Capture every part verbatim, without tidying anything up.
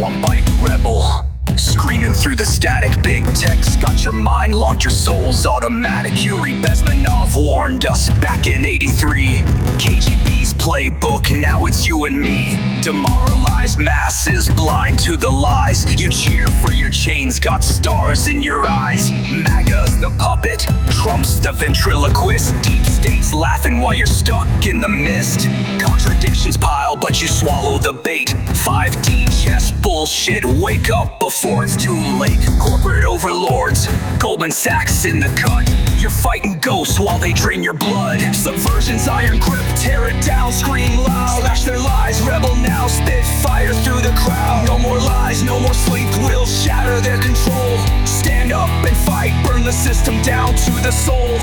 Yo, I'm Bite Rebel, screaming through the static. Big tech's got your mind locked, your soul's automatic. Yuri Bezmenov warned us back in eighty-three. K G B's playbook, now it's you and me. Demoralized masses, blind to the lies. You cheer for your chains, got stars in your eyes. MAGA's the puppet, Trump's the ventriloquist. Deep state's laughing while you're stuck in the mist. Contradictions pile, but you swallow the bait. five D chess bullshit, wake up before it's too late. Corporate overlords, Goldman Sachs in the cut. You're fighting ghosts while they drain your blood. Subversion's iron grip, tear it down, scream loud. Slash their lies, rebel now, spit fire through the crowd. No more lies, no more sleep, we'll shatter their control. Stand up and fight, burn the system down to the soul.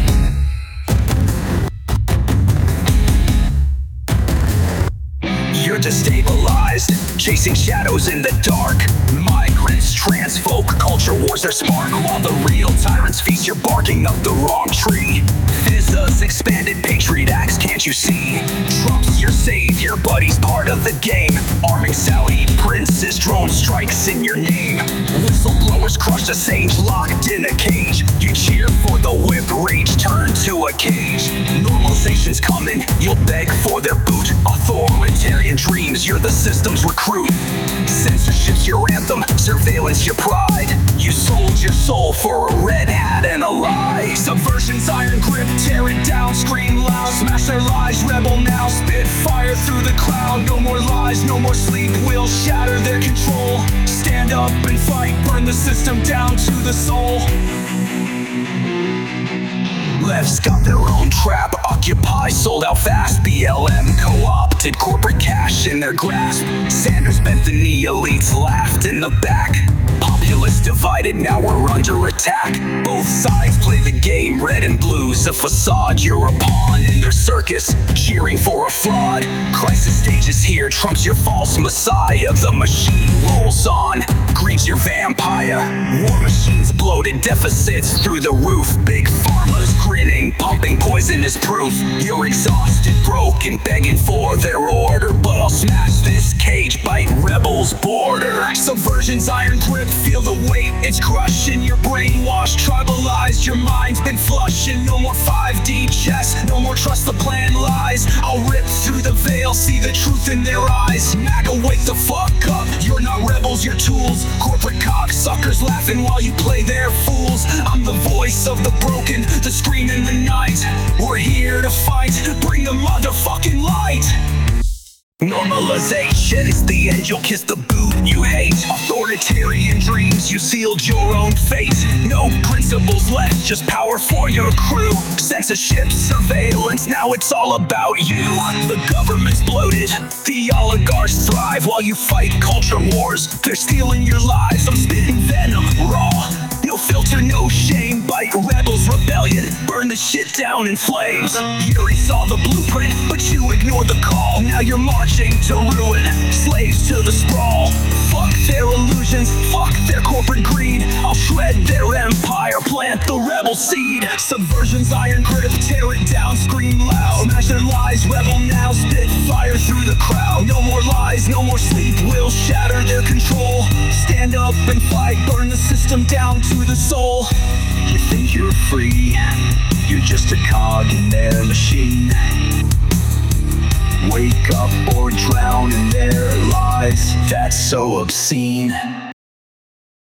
You're destabilized, chasing shadows in the dark. Migrants, trans folk, culture wars are smart. While the real tyrants feast, you're barking up the wrong tree. Fizza's expanded Patriot Acts, can't you see? Trump's your savior, but he's part of the game. Arming Saudi princes, drone strikes in your name. Whistleblowers crush the sage, locked in a cage. You cheer for the whip, rage turned to a cage. Normalization's coming, you'll beg for their boot. Authoritarian dreams, you're the system's recruit. Censorship's your anthem, surveillance your pride. You sold your soul for a red hat and a lie. Subversion's iron grip, tear it down, scream loud. Smash their lies, rebel now, spit fire through the cloud. No more lies, no more sleep, we'll shatter their control. Stand up and fight, burn the system down to the soul. Left's got their own trap, Occupy sold out fast. B L M co-opted corporate cash in their grasp. Sanders bent the knee, elites laughed in the back. Populace divided, now we're under attack. Both sides play the game, red and blue's a facade. You're a pawn in their circus, cheering for a fraud. Crisis stage is here, Trump's your false messiah. The machine rolls on, grieves your vampire. War machines bloated, deficits through the roof. Big pharma's grinning, pumping poisonous proof. You're exhausted, broken, begging for their order. But I'll smash this cage, bite rebels' border. Subversion's iron grip, feel the weight, it's crushing your brainwashed, tribalized your mind's been flushing. No more five D chess, no more trust the plan lies. I'll rip through the veil, see the truth in their eyes. MAGA, wake the fuck up, you're not rebels, you're tools. Corporate cocksuckers laughing while you play their fools. I'm the voice of the broken, the scream in the night. We're here to fight, bring the motherfucking light. Normalization is the end, you'll kiss the boot you hate. Authoritarian dreams, you sealed your own fate. No principles left, just power for your crew. Censorship, surveillance, now it's all about you. The government's bloated, the oligarchs thrive while you fight culture wars. They're stealing your lives, I'm spitting venom raw. No filter, no shame, bite rebels, rebellion. Burn the shit down in flames. Yuri saw the blueprint, but you ignored the call. Now you're marching to ruin, slaves to the sprawl. Fuck their illusions, fuck their corporate greed. I'll shred their empire, plant the rebel seed. Subversion's iron grip, tear it down, scream loud. Smash their lies, rebel now, spit fire through the crowd. No more lies, no more sleep, we'll shatter their control. Stand up and fight, burn the system down to the soul. You think you're free, you're just a cog in their machine. Wake up or drown in their lies, that's so obscene.